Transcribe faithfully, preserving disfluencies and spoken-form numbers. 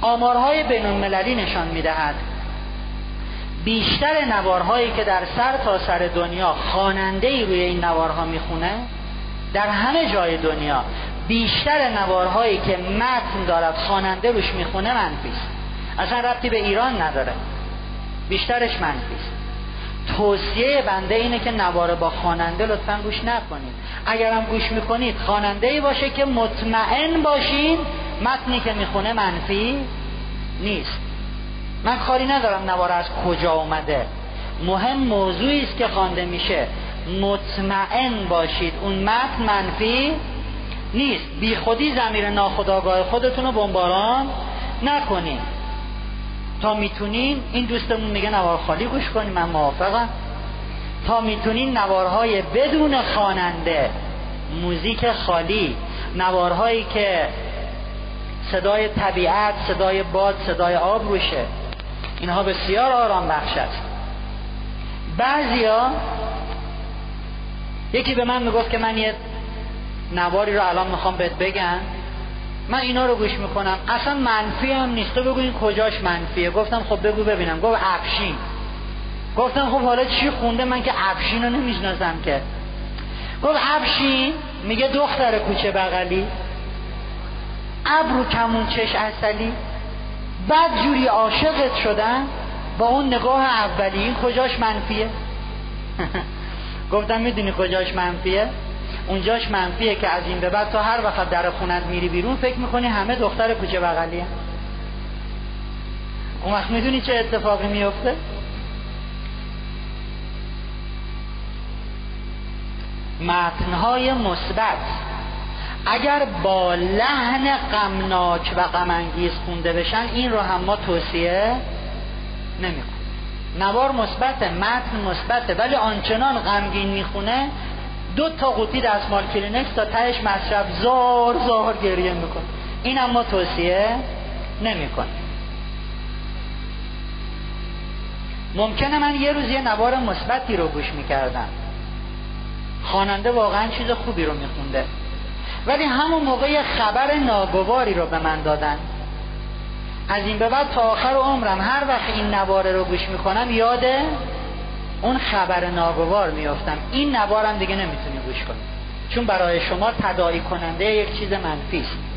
آمارهای بین المللی نشان میدهد بیشتر نوارهایی که در سر تا سر دنیا خواننده‌ای روی این نوارها میخونه، در همه جای دنیا بیشتر نوارهایی که متن دارد خواننده روش میخونه منفی است. اصلا ربطی به ایران نداره، بیشترش منفی است. توصیه بنده اینه که نوار با خواننده لطفاً گوش نکنید. اگرم گوش میکنید خواننده‌ای باشه که مطمئن باشین متنی که میخونه منفی نیست. من کاری ندارم نوار از کجا اومده، مهم موضوعی است که خوانده میشه. مطمئن باشید اون متن منفی نیست. بی خودی ضمیر ناخودآگاه خودتون رو بمباران نکنید. تا میتونین، این دوستمون میگه نوار خالی گوش کنید، من موافقم. تا میتونین نوارهای بدون خواننده، موزیک خالی، نوارهایی که صدای طبیعت، صدای باد، صدای آب روشه، اینها بسیار آرام بخش است. بعضیا، یکی به من میگفت که من یه نواری رو الان میخوام بهت بگم، من اینا رو گوش میکنم، اصلا منفی هم نیست، تو بگو این کجاش منفیه. گفتم خب بگو ببینم. گفت افشین. گفتم خب حالا چی خونده؟ من که افشین رو نمیشناسم که. گفت افشین میگه دختر کوچه بغلی، ابرو کمون چش عسلی، بعد جوری عاشقت شدن با اون نگاه اولی، این کجاش منفیه؟ گفتم میدونی کجاش منفیه؟ اونجاش منفیه که از این به بعد تو هر وقت در خونت میری بیرون فکر میکنی همه دختر کوچه بغلیه. اون وقت میدونی چه اتفاقی میفته؟ متنهای مثبت اگر با لحن غمناک و غم انگیز خونده بشن، این رو هم ما توصیه نمی‌کنیم. نوار مثبته، متن مثبته، ولی آنچنان غمگین میخونه دو تا قوطی دستمال کلینکس تا تهش مصرف زار زار گریه میکنه، این هم ما توصیه نمی‌کنیم. ممکنه من یه روز یه نوار مثبتی رو گوش میکردم، خواننده واقعا چیز خوبی رو میخونده، ولی همون موقع یه خبر ناگواری رو به من دادن. از این به بعد تا آخر عمرم هر وقت این نواره رو گوش میکنم یاد اون خبر ناگوار میافتم. این نوارم دیگه نمیتونی گوش کنی، چون برای شما تداعی کننده یک چیز منفی است.